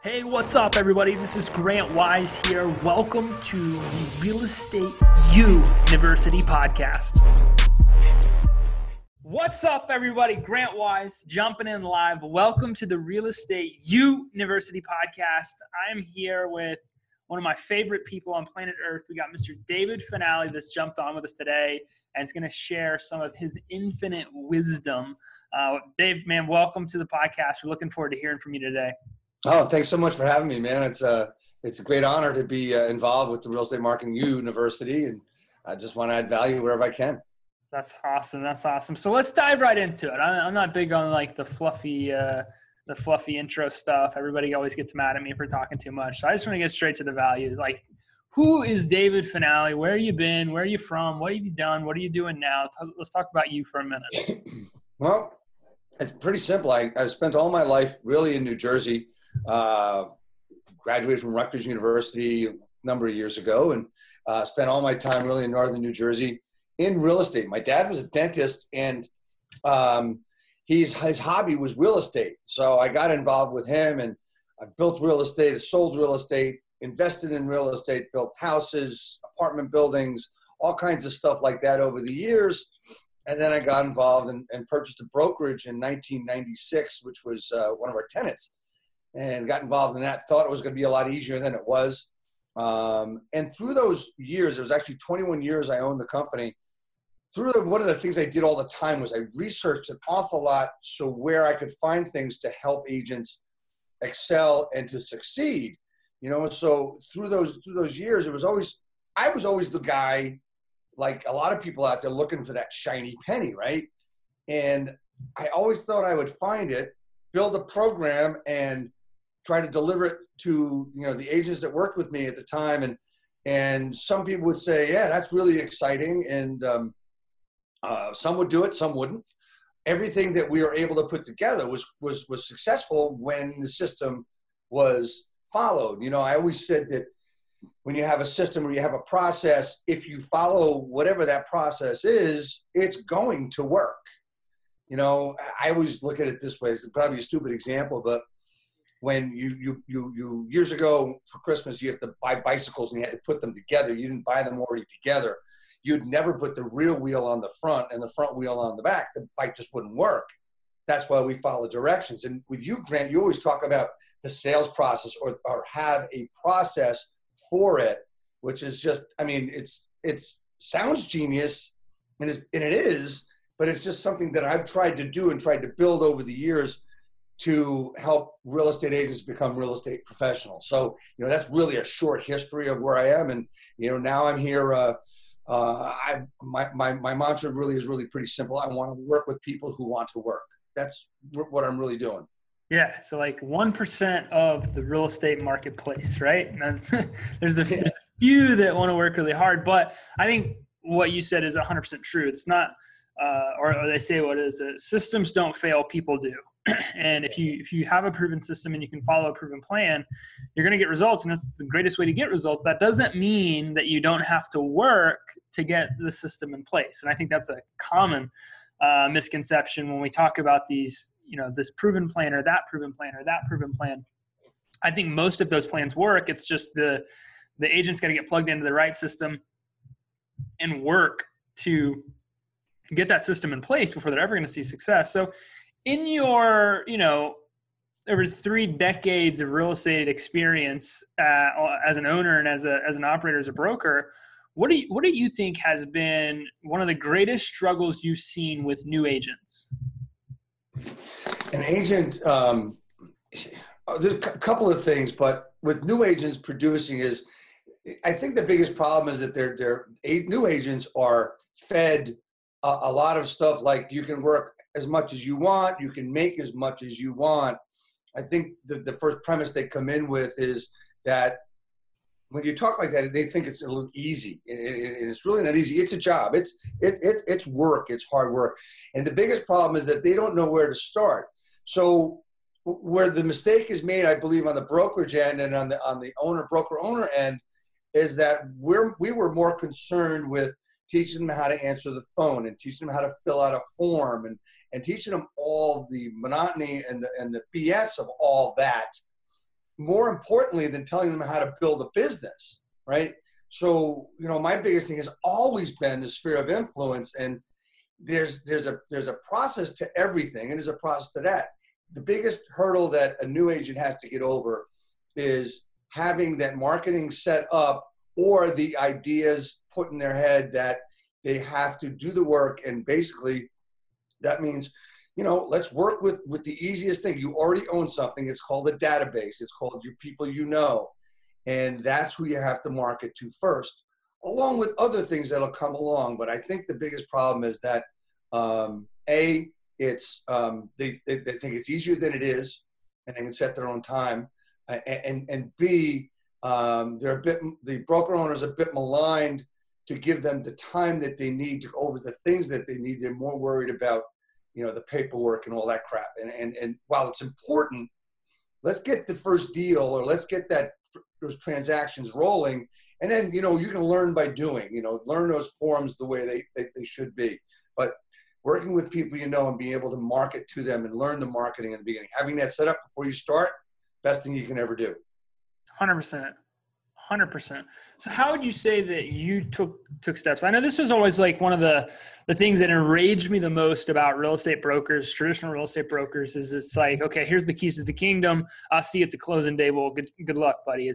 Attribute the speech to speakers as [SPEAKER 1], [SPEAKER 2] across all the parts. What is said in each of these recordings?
[SPEAKER 1] Hey, what's up, everybody? This is Grant Wise here. Welcome to the Real Estate University podcast. What's up, everybody? Grant Wise jumping in live. Welcome to the Real Estate University podcast. I'm here with one of my favorite people on planet Earth. We got Mr. David Finale that's jumped on with us today, and it's going to share some of his infinite wisdom. Dave, man, welcome to the podcast. We're looking forward to hearing from you today.
[SPEAKER 2] Oh, thanks so much for having me, man. It's a great honor to be involved with the Real Estate Marketing University, and I just want to add value wherever I can.
[SPEAKER 1] That's awesome. That's awesome. So let's dive right into it. I'm not big on like the fluffy intro stuff. Everybody always gets mad at me for talking too much. So I just want to get straight to the value. Like, who is David Finale? Where have you been? Where are you from? What have you done? What are you doing now? Let's talk about you for a minute.
[SPEAKER 2] Well, it's pretty simple. I spent all my life really in New Jersey. Graduated from Rutgers University a number of years ago, and spent all my time really in northern New Jersey in real estate. My dad was a dentist, and his hobby was real estate. So I got involved with him, and I built real estate, sold real estate, invested in real estate, built houses, apartment buildings, all kinds of stuff like that over the years. And then I got involved and purchased a brokerage in 1996, which was one of our tenants. And got involved in that, thought it was going to be a lot easier than it was. And through those years, it was actually 21 years I owned the company. One of the things I did all the time was I researched an awful lot so where I could find things to help agents excel and to succeed. You know, so through those years, I was always the guy, like a lot of people out there looking for that shiny penny, right? And I always thought I would find it, build a program, and try to deliver it to, the agents that worked with me at the time. And some people would say, yeah, that's really exciting. And some would do it, some wouldn't. Everything that we were able to put together was successful when the system was followed. I always said that when you have a system or you have a process, if you follow whatever that process is, it's going to work. I always look at it this way. It's probably a stupid example, but when you years ago for Christmas, you have to buy bicycles and you had to put them together. You didn't buy them already together. You'd never put the rear wheel on the front and the front wheel on the back. The bike just wouldn't work. That's why we follow directions. And with you, Grant, you always talk about the sales process or have a process for it, which is just, it sounds genius and it is, but it's just something that I've tried to do and tried to build over the years to help real estate agents become real estate professionals. So, that's really a short history of where I am. And, now I'm here. My mantra really is pretty simple. I want to work with people who want to work. That's what I'm really doing.
[SPEAKER 1] Yeah. So like 1% of the real estate marketplace, right? And there's a few that want to work really hard, but I think what you said is 100% true. It's not, or they say what is it? Systems don't fail, people do. And if you have a proven system and you can follow a proven plan, you're going to get results. And that's the greatest way to get results. That doesn't mean that you don't have to work to get the system in place. And I think that's a common misconception when we talk about these, this proven plan or that proven plan or that proven plan. I think most of those plans work. It's just the agent's got to get plugged into the right system and work to get that system in place before they're ever going to see success. So in your, over 3 decades of real estate experience as an owner and as an operator, as a broker, what do you think has been one of the greatest struggles you've seen with new agents?
[SPEAKER 2] An agent, there's a couple of things, but with new agents producing is, I think the biggest problem is that new agents are fed a lot of stuff like you can work as much as you want, you can make as much as you want. I think the first premise they come in with is that when you talk like that, they think it's a little easy. And it's really not easy. It's a job. It's work. It's hard work. And the biggest problem is that they don't know where to start. So where the mistake is made, I believe, on the brokerage end and on the broker-owner end, is that we were more concerned with teaching them how to answer the phone and teaching them how to fill out a form and teaching them all the monotony and the BS of all that more importantly than telling them how to build a business, right? So, my biggest thing has always been the sphere of influence, and there's a process to everything, and there's a process to that. The biggest hurdle that a new agent has to get over is having that marketing set up or the ideas put in their head that they have to do the work. And basically that means, let's work with the easiest thing. You already own something. It's called a database. It's called your people, and that's who you have to market to first, along with other things that'll come along. But I think the biggest problem is that, it's they think it's easier than it is, and they can set their own time. And B, the broker owner is a bit maligned to give them the time that they need to go over the things that they need. They're more worried about, the paperwork and all that crap. And while it's important, let's get the first deal, or let's get those transactions rolling. And then, you can learn by doing, learn those forms the way they should be. But working with people, and being able to market to them and learn the marketing in the beginning, having that set up before you start, best thing you can ever do.
[SPEAKER 1] 100%. 100%. So how would you say that you took steps? I know this was always like one of the things that enraged me the most about real estate brokers, traditional real estate brokers, is it's like, okay, here's the keys to the kingdom. I'll see you at the closing day. Well, good luck, buddy.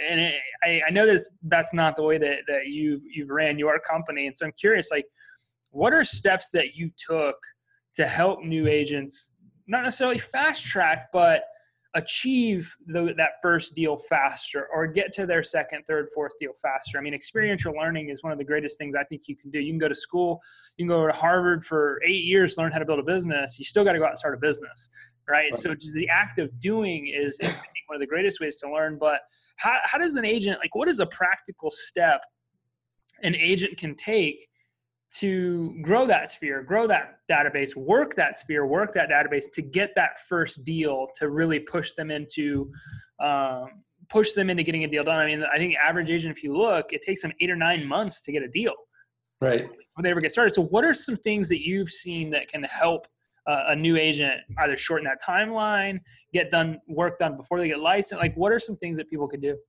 [SPEAKER 1] I know that's not the way that you've ran your company. And so I'm curious, like, what are steps that you took to help new agents, not necessarily fast track, but achieve that first deal faster, or get to their second, third, fourth deal faster? I mean, experiential learning is one of the greatest things I think you can do. You can go to school, you can go to Harvard for 8 years, learn how to build a business. You still got to go out and start a business, right? So just the act of doing is I think one of the greatest ways to learn. But how does an agent, like, what is a practical step an agent can take to grow that sphere, grow that database, work that sphere, work that database to get that first deal, to really push them into getting a deal done? I mean, I think average agent, if you look, it takes them 8 or 9 months to get a deal,
[SPEAKER 2] right,
[SPEAKER 1] when they ever get started. So what are some things that you've seen that can help a new agent either shorten that timeline, get work done before they get licensed? Like, what are some things that people could do?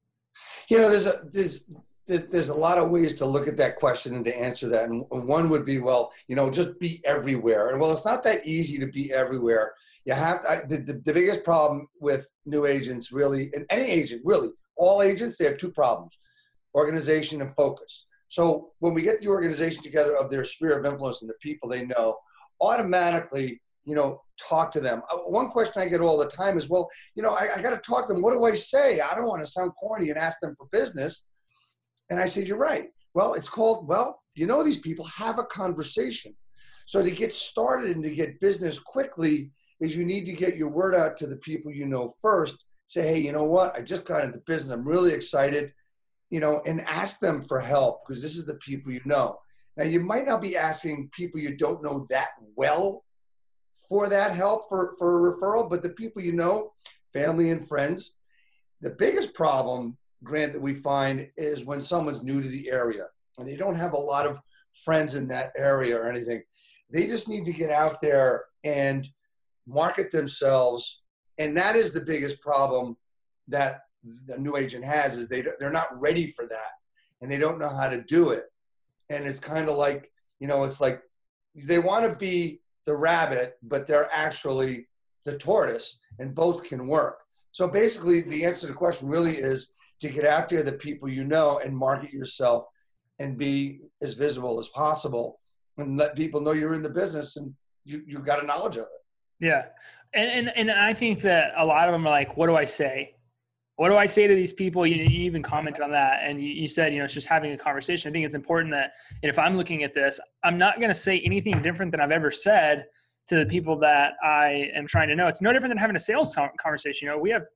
[SPEAKER 2] There's a lot of ways to look at that question and to answer that. And one would be, well, just be everywhere. And well, it's not that easy to be everywhere. You have to, the biggest problem with new agents, really, and any agent, really, all agents, they have two problems: organization and focus. So when we get the organization together of their sphere of influence and the people they know, automatically, talk to them. One question I get all the time is, well, I got to talk to them. What do I say? I don't want to sound corny and ask them for business. And I said, you're right. Well, it's called, these people, have a conversation. So to get started and to get business quickly is you need to get your word out to the people first. Say, hey, you know what? I just got into business. I'm really excited, and ask them for help, because this is the people you know. Now, you might not be asking people you don't know that well for that help, for a referral, but the people family and friends. The biggest problem, Grant, that we find is when someone's new to the area and they don't have a lot of friends in that area or anything. They just need to get out there and market themselves. And that is the biggest problem that the new agent has, is they're not ready for that, and they don't know how to do it. And it's kind of like, it's like they want to be the rabbit, but they're actually the tortoise, and both can work. So basically the answer to the question really is to get out there, the people and market yourself and be as visible as possible, and let people know you're in the business and you've got a knowledge of it.
[SPEAKER 1] Yeah. And I think that a lot of them are like, what do I say? What do I say to these people? You even commented on that, and you said, it's just having a conversation. I think it's important that, and if I'm looking at this, I'm not going to say anything different than I've ever said to the people that I am trying to know. It's no different than having a sales conversation. We have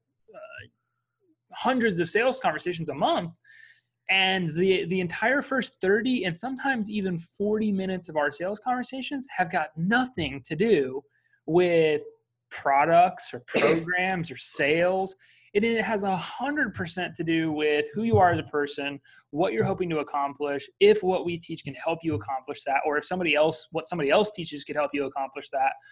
[SPEAKER 1] hundreds of sales conversations a month, and the entire first 30 and sometimes even 40 minutes of our sales conversations have got nothing to do with products or programs or sales. It has 100% to do with who you are as a person, what you're hoping to accomplish, if what we teach can help you accomplish that, or if what somebody else teaches could help you accomplish that.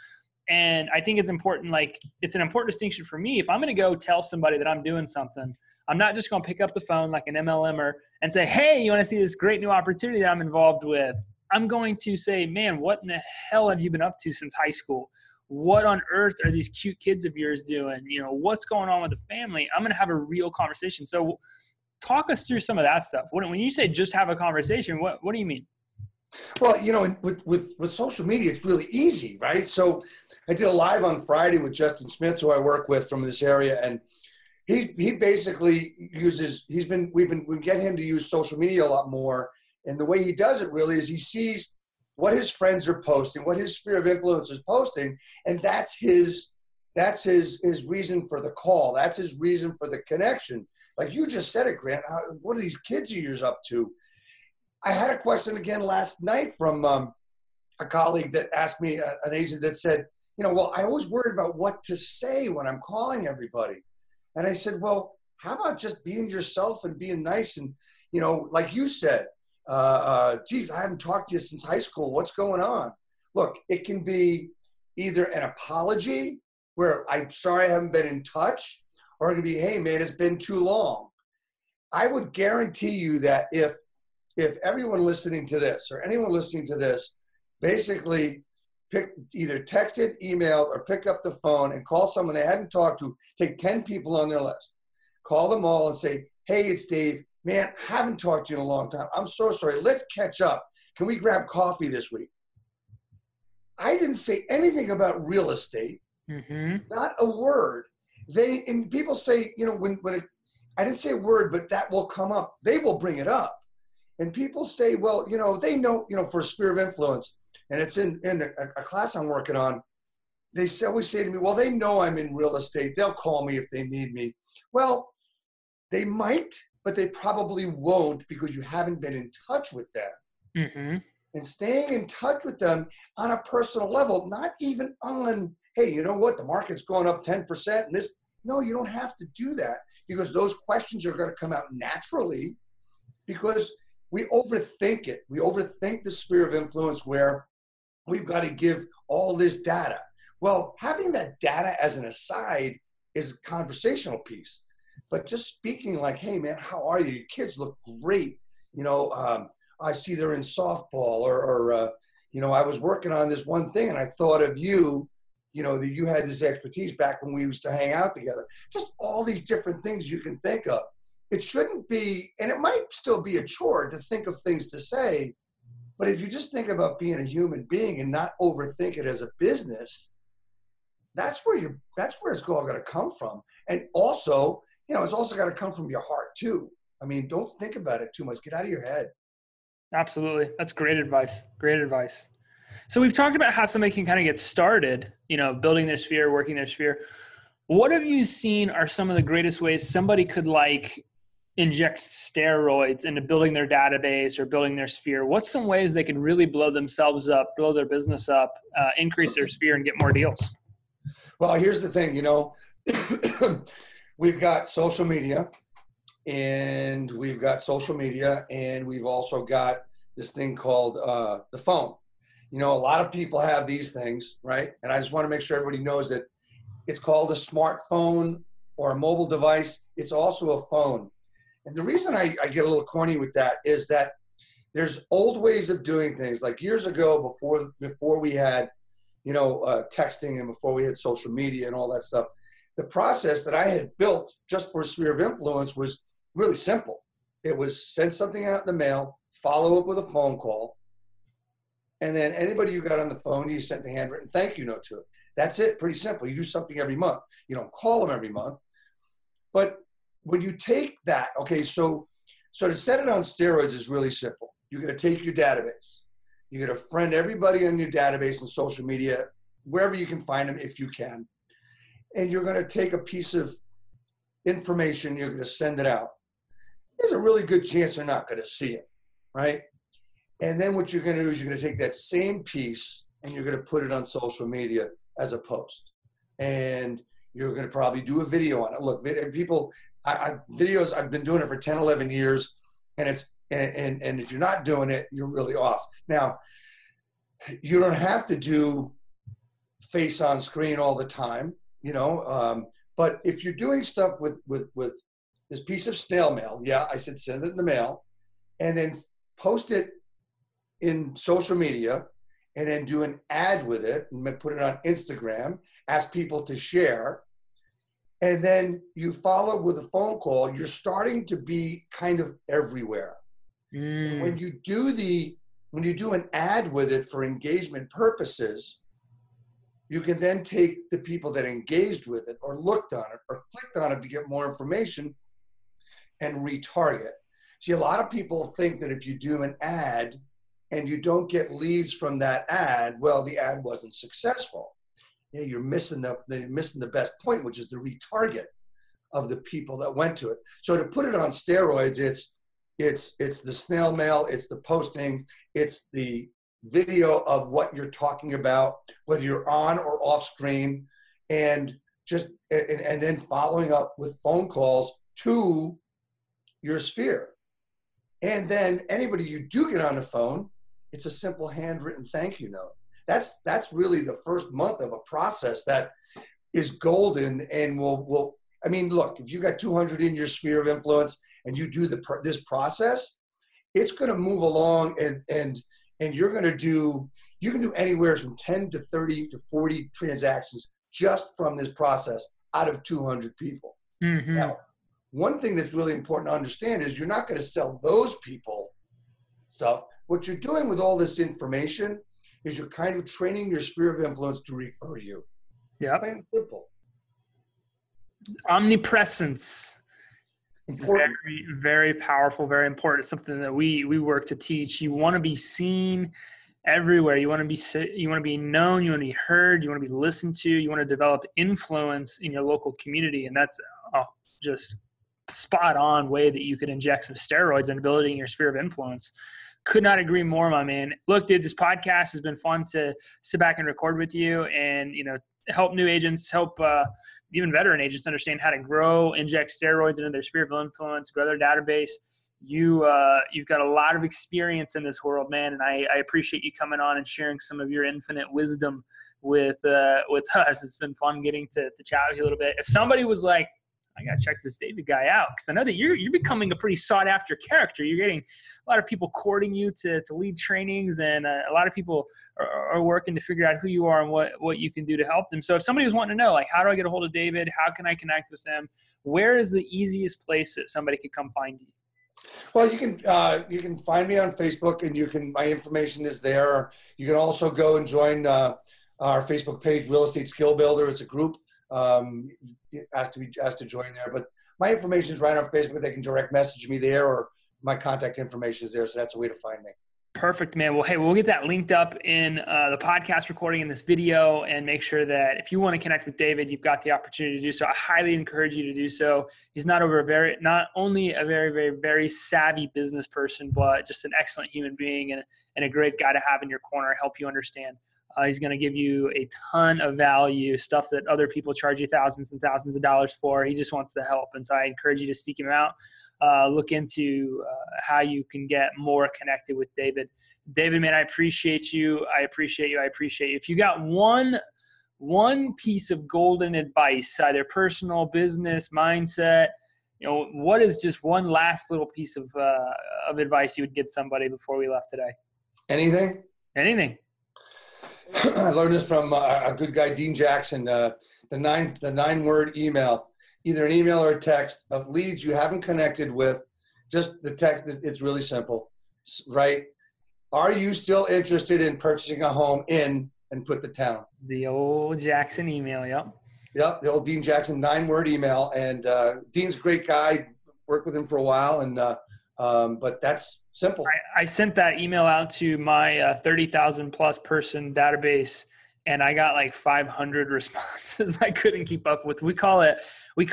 [SPEAKER 1] And I think it's important, like it's an important distinction for me. If I'm going to go tell somebody that I'm doing something, I'm not just going to pick up the phone like an MLMer and say, hey, you want to see this great new opportunity that I'm involved with? I'm going to say, man, what in the hell have you been up to since high school? What on earth are these cute kids of yours doing? You know, what's going on with the family? I'm going to have a real conversation. So talk us through some of that stuff. When you say just have a conversation, what do you mean?
[SPEAKER 2] Well, you know, with social media, it's really easy, right? So I did a live on Friday with Justin Smith, who I work with from this area, and he basically uses, we get him to use social media a lot more. And the way he does it really is he sees what his friends are posting, what his sphere of influence is posting, and that's his reason for the call. That's his reason for the connection. Like you just said it, Grant. What are these kids of yours up to? I had a question again last night from a colleague that asked me, an agent that said, you know, well, I always worried about what to say when I'm calling everybody. And I said, well, how about just being yourself and being nice? And, you know, like you said, geez, I haven't talked to you since high school. What's going on? Look, it can be either an apology where I'm sorry I haven't been in touch, or it can be, hey, man, it's been too long. I would guarantee you that if everyone listening to this or anyone listening to this basically either texted, emailed, or picked up the phone and call someone they hadn't talked to, take 10 people on their list, call them all and say, hey, it's Dave. Man, haven't talked to you in a long time. I'm so sorry. Let's catch up. Can we grab coffee this week? I didn't say anything about real estate. Mm-hmm. Not a word. And people say, you know, I didn't say a word, but that will come up. They will bring it up. And people say, well, you know, they know, you know, for a sphere of influence, and it's in a class I'm working on, they always say to me, well, they know I'm in real estate. They'll call me if they need me. Well, they might, but they probably won't because you haven't been in touch with them. Mm-hmm. And staying in touch with them on a personal level, not even on, hey, you know what, the market's going up 10% and this. No, you don't have to do that because those questions are going to come out naturally because we overthink it. We overthink the sphere of influence where we've got to give all this data. Well, having that data as an aside is a conversational piece. But just speaking like, hey, man, how are you? Your kids look great. You know, I see they're in softball or you know, I was working on this one thing and I thought of you, you know, that you had this expertise back when we used to hang out together. Just all these different things you can think of. It shouldn't be, and it might still be a chore to think of things to say, but if you just think about being a human being and not overthink it as a business, that's where it's all going to come from. And also, you know, it's also got to come from your heart too. I mean, don't think about it too much. Get out of your head.
[SPEAKER 1] Absolutely. That's great advice. Great advice. So we've talked about how somebody can kind of get started, you know, building their sphere, working their sphere. What have you seen are some of the greatest ways somebody could like inject steroids into building their database or building their sphere? What's some ways they can really blow themselves up, blow their business up, increase their sphere and get more deals?
[SPEAKER 2] Well, here's the thing, you know, we've got social media and we've also got this thing called the phone. You know, a lot of people have these things, right? And I just want to make sure everybody knows that it's called a smartphone or a mobile device. It's also a phone. And the reason I get a little corny with that is that there's old ways of doing things. Like years ago, before we had, you know, texting and before we had social media and all that stuff, the process that I had built just for a sphere of influence was really simple. It was send something out in the mail, follow up with a phone call, and then anybody you got on the phone, you sent a handwritten thank you note to it. That's it. Pretty simple. You do something every month. You don't call them every month. But when you take that, okay, so to set it on steroids is really simple. You're going to take your database. You're going to friend everybody on your database and social media, wherever you can find them if you can. And you're going to take a piece of information, you're going to send it out. There's a really good chance they're not going to see it, right? And then what you're going to do is you're going to take that same piece and you're going to put it on social media as a post. And you're going to probably do a video on it. Look, people, videos, I've been doing it for 10, 11 years, and and if you're not doing it, you're really off. Now, you don't have to do face on screen all the time, you know. But if you're doing stuff with this piece of snail mail, yeah, I said send it in the mail, and then post it in social media, and then do an ad with it, and put it on Instagram, ask people to share, and then you follow with a phone call, you're starting to be kind of everywhere. When you do an ad with it for engagement purposes, you can then take the people that engaged with it or looked on it or clicked on it to get more information and retarget. See, a lot of people think that if you do an ad and you don't get leads from that ad, well, the ad wasn't successful. Yeah, you're missing the best point, which is the retarget of the people that went to it. So to put it on steroids, it's the snail mail, it's the posting, it's the video of what you're talking about, whether you're on or off screen, and then following up with phone calls to your sphere. And then anybody you do get on the phone, it's a simple handwritten thank you note. That's really the first month of a process that is golden and will I mean, look, if you got 200 in your sphere of influence and you do this process, it's going to move along and you can do anywhere from 10 to 30 to 40 transactions just from this process out of 200 people. Mm-hmm. Now, one thing that's really important to understand is you're not going to sell those people stuff. What you're doing with all this information is you're kind of training your sphere of influence to refer you.
[SPEAKER 1] Yeah.
[SPEAKER 2] Plain and simple.
[SPEAKER 1] Omnipresence. Very, very powerful, very important. It's something that we work to teach. You want to be seen everywhere. You want to be known. You want to be heard. You want to be listened to. You want to develop influence in your local community. And that's just spot on way that you could inject some steroids into building your sphere of influence. Could not agree more, my man. Look, dude, this podcast has been fun to sit back and record with you and, help new agents, help even veteran agents understand how to grow, inject steroids into their sphere of influence, grow their database. You've got a lot of experience in this world, man, and I appreciate you coming on and sharing some of your infinite wisdom with us. It's been fun getting to chat with you a little bit. If somebody was like, I got to check this David guy out, because I know that you're becoming a pretty sought after character. You're getting a lot of people courting you to lead trainings, and a lot of people are working to figure out who you are and what you can do to help them. So if somebody was wanting to know, like, how do I get a hold of David? How can I connect with them? Where is the easiest place that somebody could come find you?
[SPEAKER 2] Well, you can find me on Facebook, and my information is there. You can also go and join our Facebook page, Real Estate Skill Builder. It's a group. Asked to join there, but my information is right on Facebook. They can direct message me there, or my contact information is there. So that's a way to find me.
[SPEAKER 1] Perfect, man. Well, hey, we'll get that linked up in the podcast recording in this video, and make sure that if you want to connect with David, you've got the opportunity to do so. I highly encourage you to do so. He's not only a very, very, very savvy business person, but just an excellent human being and a great guy to have in your corner, help you understand. He's going to give you a ton of value, stuff that other people charge you thousands and thousands of dollars for. He just wants to help. And so I encourage you to seek him out. Look into how you can get more connected with David. David, man, I appreciate you. I appreciate you. If you got one piece of golden advice, either personal, business, mindset, what is just one last little piece of advice you would give somebody before we left today?
[SPEAKER 2] Anything. I learned this from a good guy, Dean Jackson, the 9-word email, either an email or a text of leads you haven't connected with. Just the text, it's really simple, right? Are you still interested in purchasing a home and put the town?
[SPEAKER 1] The old Jackson email, yep.
[SPEAKER 2] Yep, the old Dean Jackson 9-word email. And Dean's a great guy, worked with him for a while, and but that's simple.
[SPEAKER 1] I sent that email out to my 30,000 plus person database, and I got like 500 responses I couldn't keep up with. We call it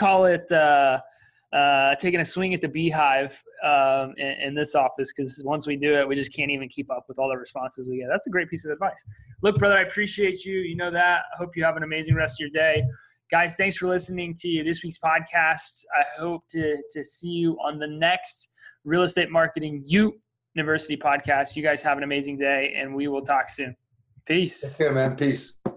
[SPEAKER 1] taking a swing at the beehive in this office, because once we do it, we just can't even keep up with all the responses we get. That's a great piece of advice. Look, brother, I appreciate you. You know that. I hope you have an amazing rest of your day. Guys, thanks for listening to this week's podcast. I hope to see you on the next Real Estate Marketing University podcast. You guys have an amazing day, and we will talk soon. Peace.
[SPEAKER 2] Take care, man. Peace.